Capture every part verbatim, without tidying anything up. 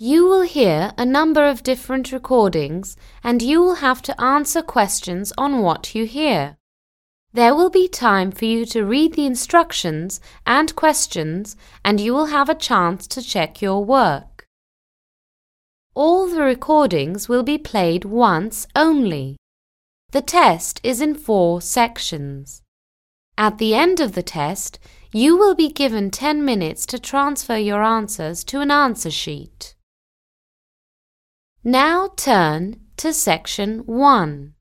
You will hear a number of different recordings and you will have to answer questions on what you hear. There will be time for you to read the instructions and questions and you will have a chance to check your work. All the recordings will be played once only. The test is in four sections. At the end of the test, you will be given ten minutes to transfer your answers to an answer sheet. Now turn to section one.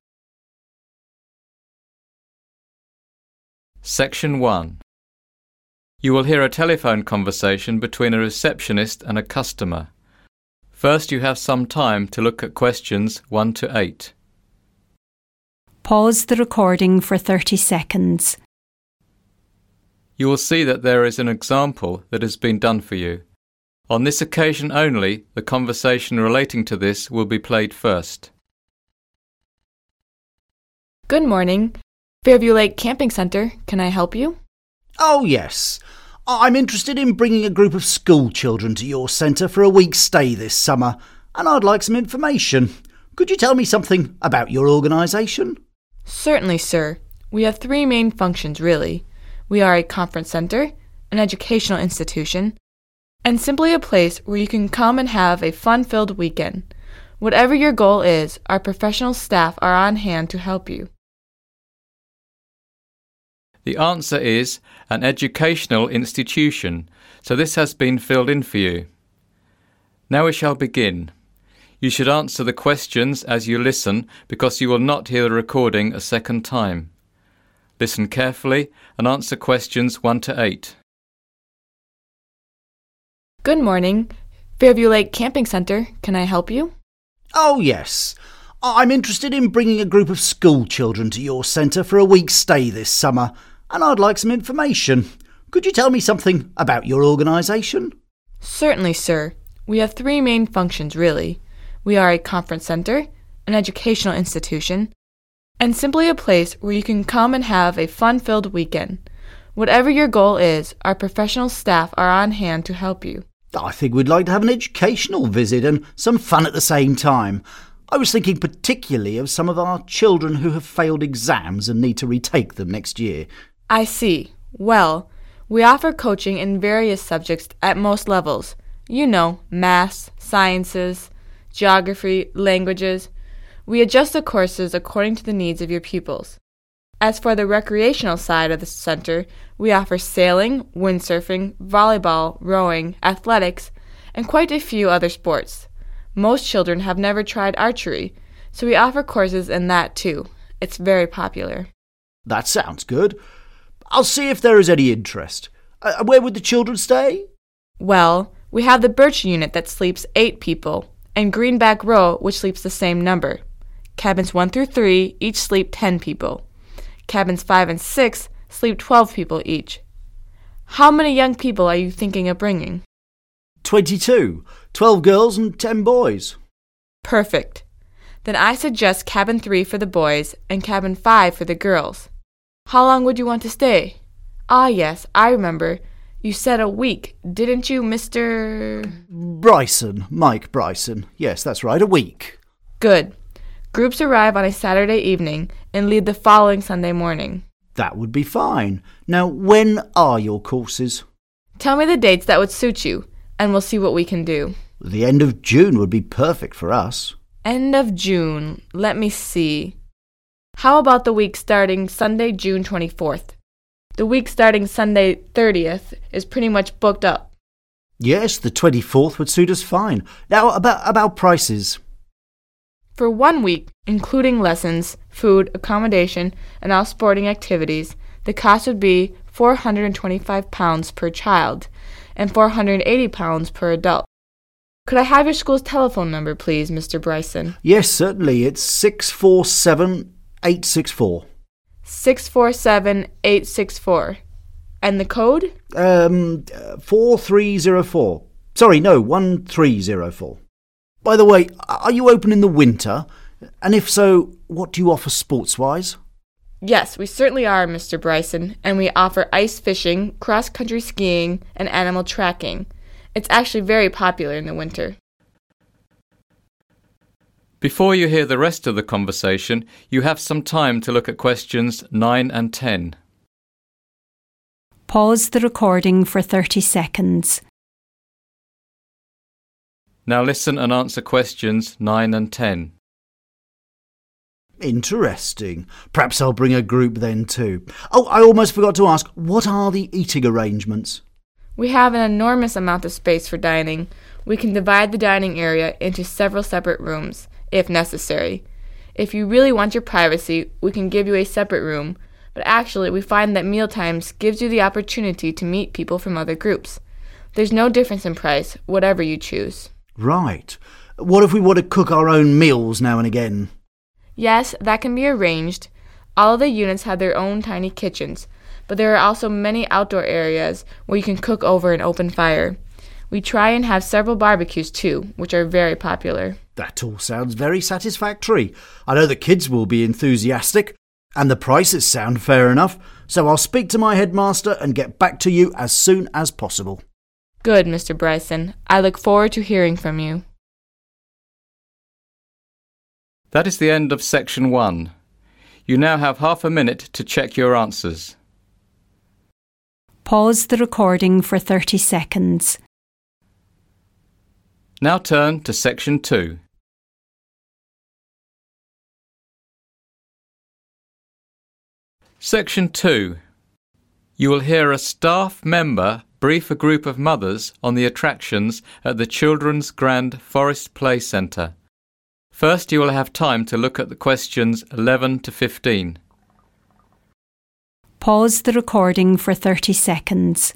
Section one. You will hear a telephone conversation between a receptionist and a customer. First, you have some time to look at questions one to eight. Pause the recording for thirty seconds. You will see that there is an example that has been done for you. On this occasion only, the conversation relating to this will be played first. Good morning. Fairview Lake Camping Center. Can I help you? Oh, yes. I'm interested in bringing a group of school children to your centre for a week's stay this summer, and I'd like some information. Could you tell me something about your organisation? Certainly, sir. We have three main functions, really. We are a conference centre, an educational institution, and simply a place where you can come and have a fun-filled weekend. Whatever your goal is, our professional staff are on hand to help you. The answer is an educational institution, so this has been filled in for you. Now we shall begin. You should answer the questions as you listen because you will not hear the recording a second time. Listen carefully and answer questions one to eight. Good morning. Fairview Lake Camping Center. Can I help you? Oh, yes. I'm interested in bringing a group of school children to your centre for a week's stay this summer, and I'd like some information. Could you tell me something about your organisation? Certainly, sir. We have three main functions, really. We are a conference centre, an educational institution, and simply a place where you can come and have a fun-filled weekend. Whatever your goal is, our professional staff are on hand to help you. I think we'd like to have an educational visit and some fun at the same time. I was thinking particularly of some of our children who have failed exams and need to retake them next year. I see. Well, we offer coaching in various subjects at most levels. You know, maths, sciences, geography, languages. We adjust the courses according to the needs of your pupils. As for the recreational side of the center, we offer sailing, windsurfing, volleyball, rowing, athletics, and quite a few other sports. Most children have never tried archery, so we offer courses in that too. It's very popular. That sounds good. I'll see if there is any interest. Uh, where would the children stay? Well, we have the Birch unit that sleeps eight people, and Greenback Row, which sleeps the same number. Cabins one through three each sleep ten people. Cabins five and six sleep twelve people each. How many young people are you thinking of bringing? Twenty-two. Twelve girls and ten boys. Perfect. Then I suggest cabin three for the boys and cabin five for the girls. How long would you want to stay? Ah, yes, I remember. You said a week, didn't you, Mister Bryson, Mike Bryson. Yes, that's right, a week. Good. Groups arrive on a Saturday evening and leave the following Sunday morning. That would be fine. Now, when are your courses? Tell me the dates that would suit you, and we'll see what we can do. The end of June would be perfect for us. End of June. Let me see. How about the week starting Sunday, June twenty-fourth? The week starting Sunday thirtieth is pretty much booked up. Yes, the twenty-fourth would suit us fine. Now, about, about prices. For one week, including lessons, food, accommodation, and all sporting activities, the cost would be four hundred twenty-five pounds per child and four hundred eighty pounds per adult. Could I have your school's telephone number, please, Mister Bryson? Yes, certainly. It's six four seven, eight six four. six four seven, eight six four. And the code? Um, four three zero four. Sorry, no, one three zero four. By the way, are you open in the winter? And if so, what do you offer sports-wise? Yes, we certainly are, Mister Bryson, and we offer ice fishing, cross-country skiing, and animal tracking. It's actually very popular in the winter. Before you hear the rest of the conversation, you have some time to look at questions nine and ten. Pause the recording for thirty seconds. Now listen and answer questions nine and ten. Interesting. Perhaps I'll bring a group then too. Oh, I almost forgot to ask, what are the eating arrangements? We have an enormous amount of space for dining. We can divide the dining area into several separate rooms, if necessary. If you really want your privacy, we can give you a separate room, but actually we find that mealtimes gives you the opportunity to meet people from other groups. There's no difference in price, whatever you choose. Right. What if we want to cook our own meals now and again? Yes, that can be arranged. All of the units have their own tiny kitchens, but there are also many outdoor areas where you can cook over an open fire. We try and have several barbecues too, which are very popular. That all sounds very satisfactory. I know the kids will be enthusiastic, and the prices sound fair enough, so I'll speak to my headmaster and get back to you as soon as possible. Good, Mister Bryson. I look forward to hearing from you. That is the end of section one. You now have half a minute to check your answers. Pause the recording for thirty seconds. Now turn to section two. Section two. You will hear a staff member brief a group of mothers on the attractions at the Children's Grand Forest Play Centre. First, you will have time to look at the questions eleven to fifteen. Pause the recording for thirty seconds.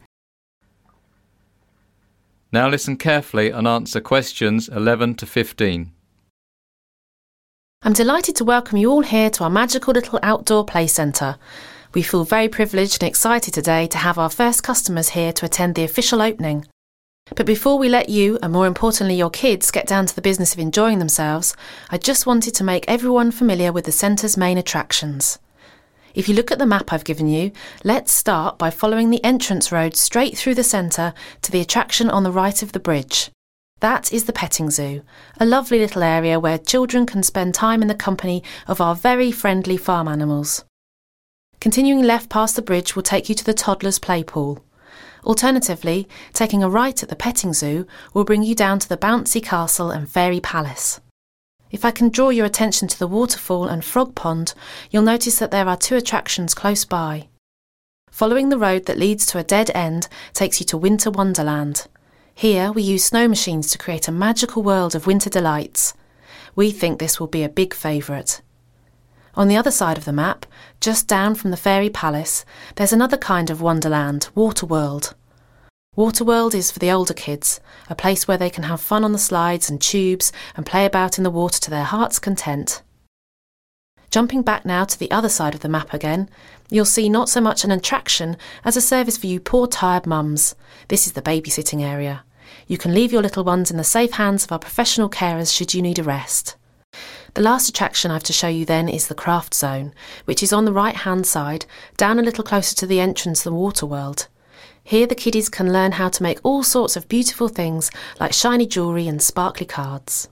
Now listen carefully and answer questions eleven to fifteen. I'm delighted to welcome you all here to our magical little outdoor play centre. We feel very privileged and excited today to have our first customers here to attend the official opening. But before we let you, and more importantly your kids, get down to the business of enjoying themselves, I just wanted to make everyone familiar with the centre's main attractions. If you look at the map I've given you, let's start by following the entrance road straight through the centre to the attraction on the right of the bridge. That is the petting zoo, a lovely little area where children can spend time in the company of our very friendly farm animals. Continuing left past the bridge will take you to the toddler's play pool. Alternatively, taking a right at the petting zoo will bring you down to the bouncy castle and fairy palace. If I can draw your attention to the waterfall and frog pond, you'll notice that there are two attractions close by. Following the road that leads to a dead end takes you to Winter Wonderland. Here we use snow machines to create a magical world of winter delights. We think this will be a big favourite. On the other side of the map, just down from the fairy palace, there's another kind of wonderland, Waterworld. Waterworld is for the older kids, a place where they can have fun on the slides and tubes and play about in the water to their heart's content. Jumping back now to the other side of the map again, you'll see not so much an attraction as a service for you poor tired mums. This is the babysitting area. You can leave your little ones in the safe hands of our professional carers should you need a rest. The last attraction I have to show you then is the craft zone, which is on the right-hand side, down a little closer to the entrance to the Waterworld. Here the kiddies can learn how to make all sorts of beautiful things like shiny jewellery and sparkly cards.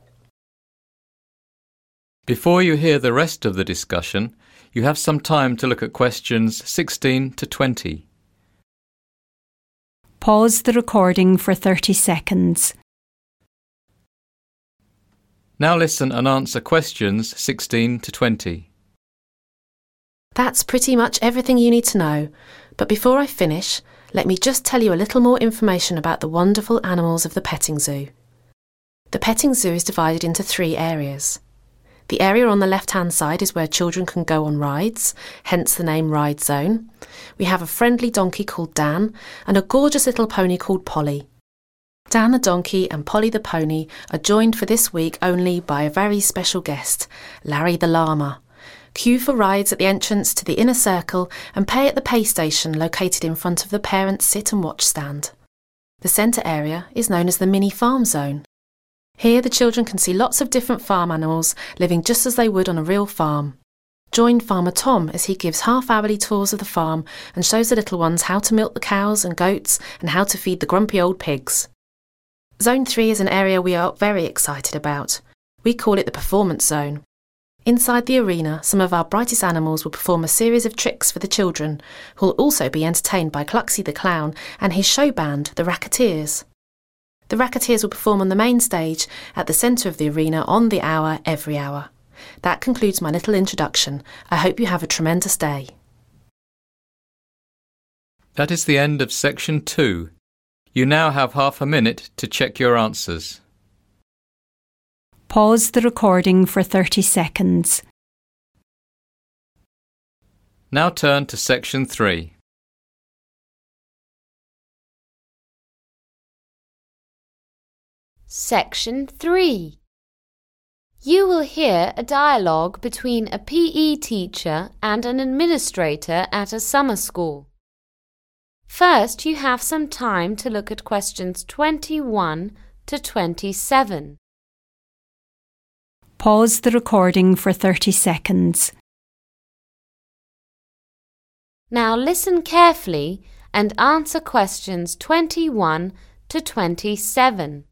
Before you hear the rest of the discussion, you have some time to look at questions sixteen to twenty. Pause the recording for thirty seconds. Now listen and answer questions sixteen to twenty. That's pretty much everything you need to know, but before I finish, let me just tell you a little more information about the wonderful animals of the petting zoo. The petting zoo is divided into three areas. The area on the left-hand side is where children can go on rides, hence the name Ride Zone. We have a friendly donkey called Dan and a gorgeous little pony called Polly. Dan the donkey and Polly the pony are joined for this week only by a very special guest, Larry the llama. Queue for rides at the entrance to the inner circle and pay at the pay station located in front of the parents' sit and watch stand. The centre area is known as the mini farm zone. Here the children can see lots of different farm animals living just as they would on a real farm. Join Farmer Tom as he gives half-hourly tours of the farm and shows the little ones how to milk the cows and goats and how to feed the grumpy old pigs. Zone three is an area we are very excited about. We call it the performance zone. Inside the arena, some of our brightest animals will perform a series of tricks for the children, who will also be entertained by Cluxy the Clown and his show band, the Racketeers. The Racketeers will perform on the main stage at the centre of the arena on the hour every hour. That concludes my little introduction. I hope you have a tremendous day. That is the end of section two. You now have half a minute to check your answers. Pause the recording for thirty seconds. Now turn to section three. Section three. You will hear a dialogue between a P E teacher and an administrator at a summer school. First, you have some time to look at questions twenty-one to twenty-seven. Pause the recording for thirty seconds. Now listen carefully and answer questions twenty-one to twenty-seven.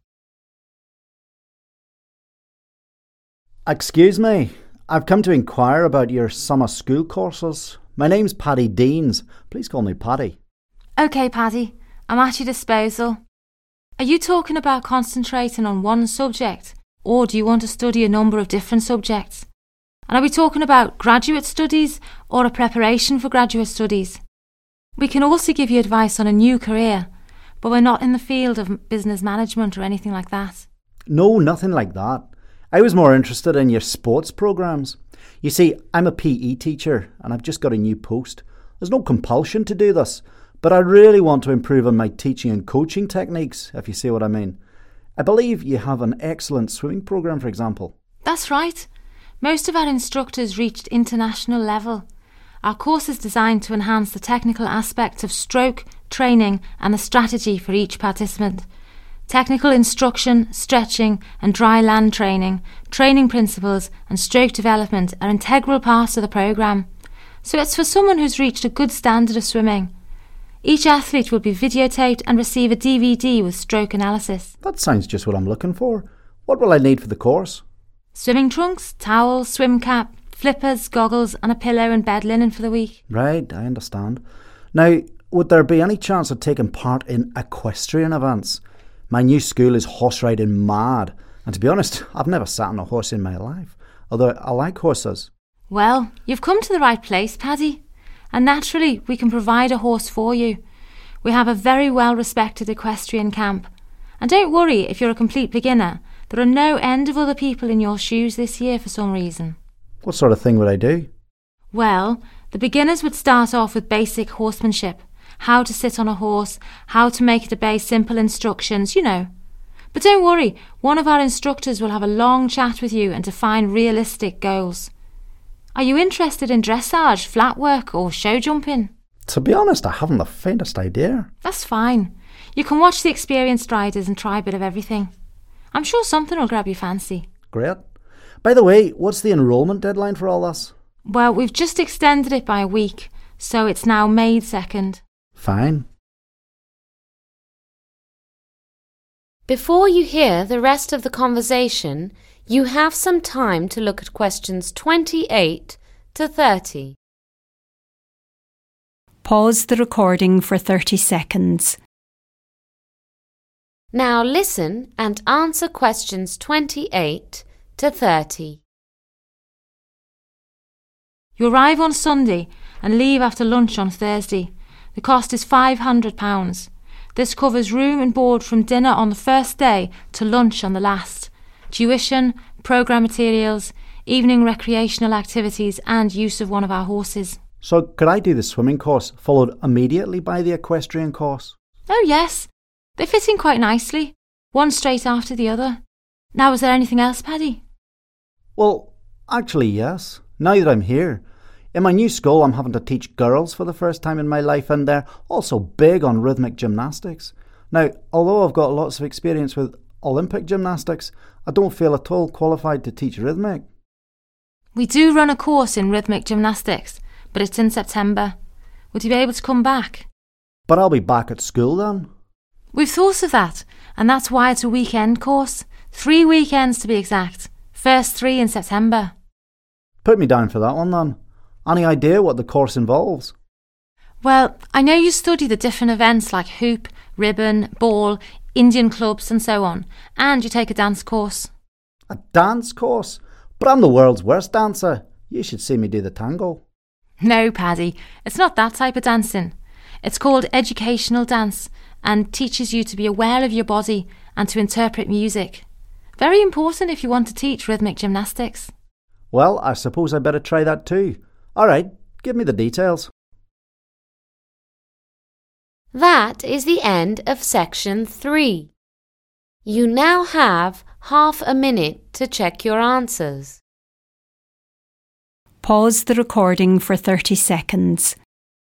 Excuse me, I've come to inquire about your summer school courses. My name's Paddy Deans. Please call me Paddy. OK, Paddy, I'm at your disposal. Are you talking about concentrating on one subject, or do you want to study a number of different subjects? And are we talking about graduate studies or a preparation for graduate studies? We can also give you advice on a new career, but we're not in the field of business management or anything like that. No, nothing like that. I was more interested in your sports programmes. You see, I'm a P E teacher and I've just got a new post. There's no compulsion to do this, but I really want to improve on my teaching and coaching techniques, if you see what I mean. I believe you have an excellent swimming programme, for example. That's right. Most of our instructors reached international level. Our course is designed to enhance the technical aspects of stroke, training and the strategy for each participant. Technical instruction, stretching and dry land training, training principles and stroke development are integral parts of the programme. So it's for someone who's reached a good standard of swimming. Each athlete will be videotaped and receive a D V D with stroke analysis. That sounds just what I'm looking for. What will I need for the course? Swimming trunks, towels, swim cap, flippers, goggles and a pillow and bed linen for the week. Right, I understand. Now, would there be any chance of taking part in equestrian events? My new school is horse riding mad, and to be honest, I've never sat on a horse in my life, although I like horses. Well, you've come to the right place, Paddy, and naturally we can provide a horse for you. We have a very well-respected equestrian camp, and don't worry if you're a complete beginner. There are no end of other people in your shoes this year for some reason. What sort of thing would I do? Well, the beginners would start off with basic horsemanship. How to sit on a horse, how to make it obey simple instructions, you know. But don't worry, one of our instructors will have a long chat with you and define realistic goals. Are you interested in dressage, flat work or show jumping? To be honest, I haven't the faintest idea. That's fine. You can watch the experienced riders and try a bit of everything. I'm sure something will grab your fancy. Great. By the way, what's the enrolment deadline for all this? Well, we've just extended it by a week, so it's now May second. Fine. Before you hear the rest of the conversation, you have some time to look at questions twenty-eight to thirty. Pause the recording for thirty seconds. Now listen and answer questions twenty-eight to thirty. You arrive on Sunday and leave after lunch on Thursday. The cost is five hundred pounds. This covers room and board from dinner on the first day to lunch on the last, tuition, programme materials, evening recreational activities and use of one of our horses. So could I do the swimming course followed immediately by the equestrian course? Oh yes, they fit in quite nicely, one straight after the other. Now, is there anything else, Paddy? Well, actually yes, now that I'm here. In my new school, I'm having to teach girls for the first time in my life, and they're also big on rhythmic gymnastics. Now, although I've got lots of experience with Olympic gymnastics, I don't feel at all qualified to teach rhythmic. We do run a course in rhythmic gymnastics, but it's in September. Would you be able to come back? But I'll be back at school then. We've thought of that, and that's why it's a weekend course. Three weekends to be exact. First three in September. Put me down for that one then. Any idea what the course involves? Well, I know you study the different events like hoop, ribbon, ball, Indian clubs and so on, and you take a dance course. A dance course? But I'm the world's worst dancer. You should see me do the tango. No, Paddy, it's not that type of dancing. It's called educational dance and teaches you to be aware of your body and to interpret music. Very important if you want to teach rhythmic gymnastics. Well, I suppose I better try that too. All right, give me the details. That is the end of section three. You now have half a minute to check your answers. Pause the recording for thirty seconds.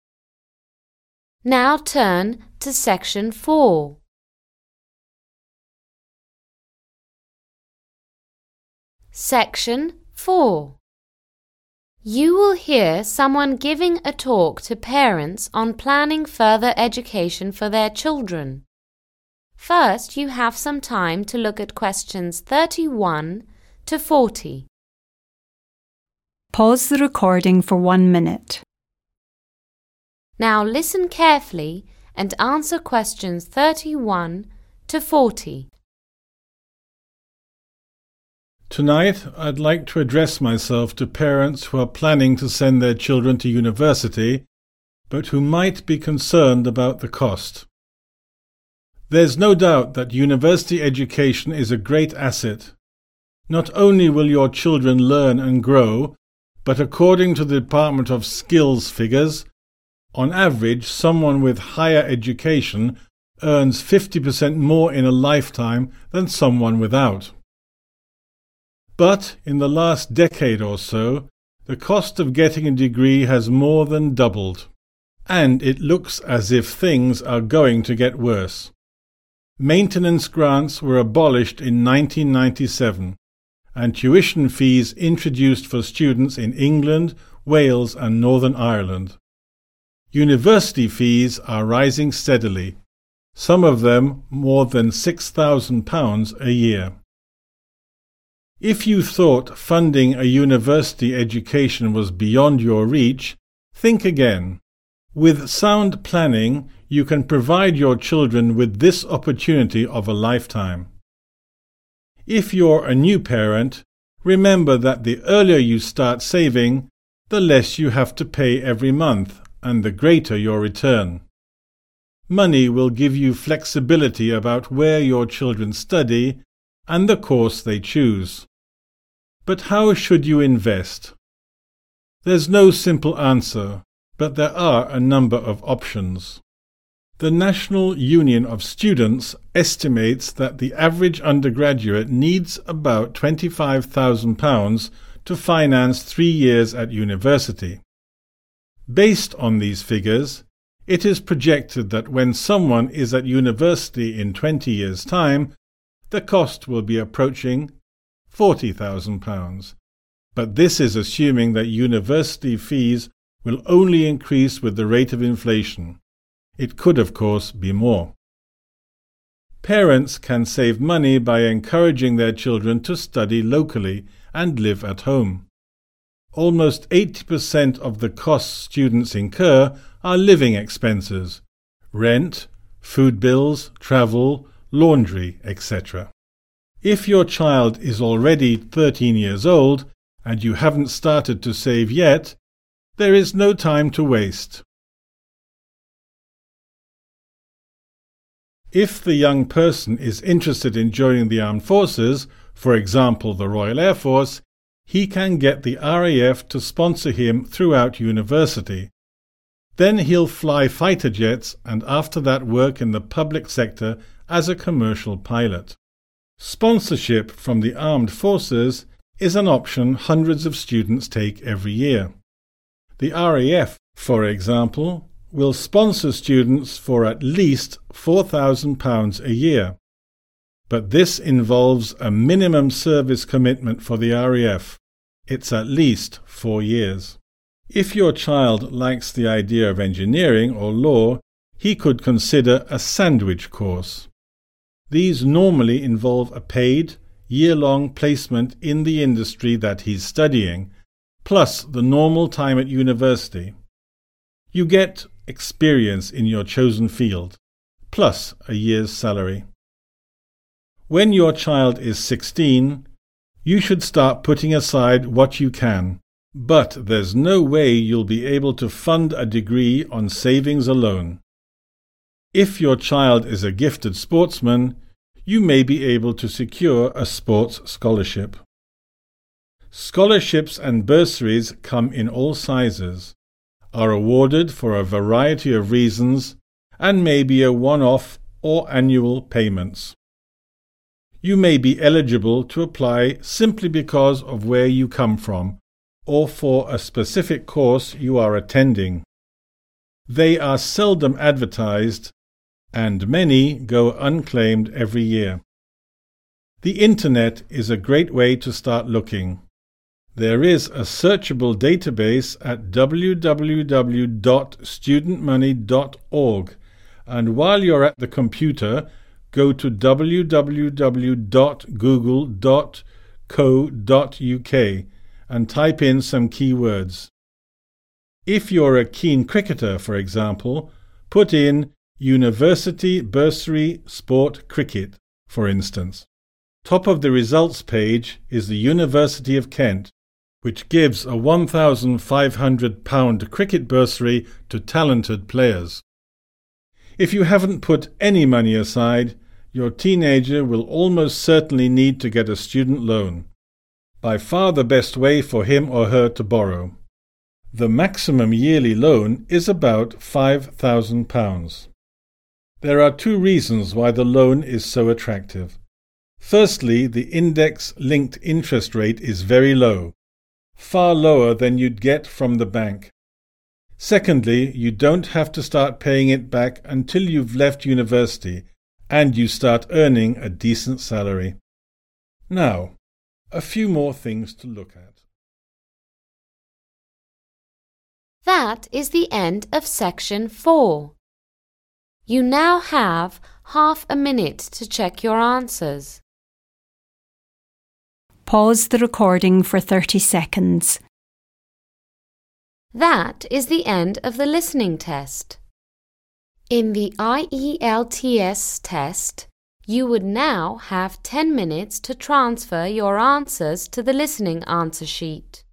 Now turn to section four. Section four. You will hear someone giving a talk to parents on planning further education for their children. First, you have some time to look at questions thirty-one to forty. Pause the recording for one minute. Now listen carefully and answer questions thirty-one to forty. Tonight, I'd like to address myself to parents who are planning to send their children to university, but who might be concerned about the cost. There's no doubt that university education is a great asset. Not only will your children learn and grow, but according to the Department of Skills figures, on average, someone with higher education earns fifty percent more in a lifetime than someone without. But in the last decade or so, the cost of getting a degree has more than doubled, and it looks as if things are going to get worse. Maintenance grants were abolished in nineteen ninety-seven, and tuition fees introduced for students in England, Wales and Northern Ireland. University fees are rising steadily, some of them more than six thousand pounds a year. If you thought funding a university education was beyond your reach, think again. With sound planning, you can provide your children with this opportunity of a lifetime. If you're a new parent, remember that the earlier you start saving, the less you have to pay every month, and the greater your return. Money will give you flexibility about where your children study and the course they choose. But how should you invest? There's no simple answer, but there are a number of options. The National Union of Students estimates that the average undergraduate needs about twenty-five thousand pounds to finance three years at university. Based on these figures, it is projected that when someone is at university in twenty years' time, the cost will be approaching forty thousand pounds. But this is assuming that university fees will only increase with the rate of inflation. It could, of course, be more. Parents can save money by encouraging their children to study locally and live at home. Almost eighty percent of the costs students incur are living expenses: rent, food bills, travel, laundry, et cetera. If your child is already thirteen years old and you haven't started to save yet, there is no time to waste. If the young person is interested in joining the armed forces, for example the Royal Air Force, he can get the R A F to sponsor him throughout university. Then he'll fly fighter jets and after that work in the public sector as a commercial pilot. Sponsorship from the armed forces is an option hundreds of students take every year. The R A F, for example, will sponsor students for at least four thousand pounds a year. But this involves a minimum service commitment for the R A F. It's at least four years. If your child likes the idea of engineering or law, he could consider a sandwich course. These normally involve a paid, year-long placement in the industry that he's studying, plus the normal time at university. You get experience in your chosen field, plus a year's salary. When your child is sixteen, you should start putting aside what you can, but there's no way you'll be able to fund a degree on savings alone. If your child is a gifted sportsman, you may be able to secure a sports scholarship. Scholarships and bursaries come in all sizes, are awarded for a variety of reasons, and may be a one-off or annual payments. You may be eligible to apply simply because of where you come from, or for a specific course you are attending. They are seldom advertised, and many go unclaimed every year. The Internet is a great way to start looking. There is a searchable database at w w w dot student money dot org, and while you're at the computer, go to w w w dot google dot co dot u k and type in some keywords. If you're a keen cricketer, for example, put in University Bursary Sport Cricket, for instance. Top of the results page is the University of Kent, which gives a one thousand five hundred pounds cricket bursary to talented players. If you haven't put any money aside, your teenager will almost certainly need to get a student loan. By far the best way for him or her to borrow. The maximum yearly loan is about five thousand pounds. There are two reasons why the loan is so attractive. Firstly, the index-linked interest rate is very low, far lower than you'd get from the bank. Secondly, you don't have to start paying it back until you've left university and you start earning a decent salary. Now, a few more things to look at. That is the end of section four. You now have half a minute to check your answers. Pause the recording for thirty seconds. That is the end of the listening test. In the I E L T S test, you would now have ten minutes to transfer your answers to the listening answer sheet.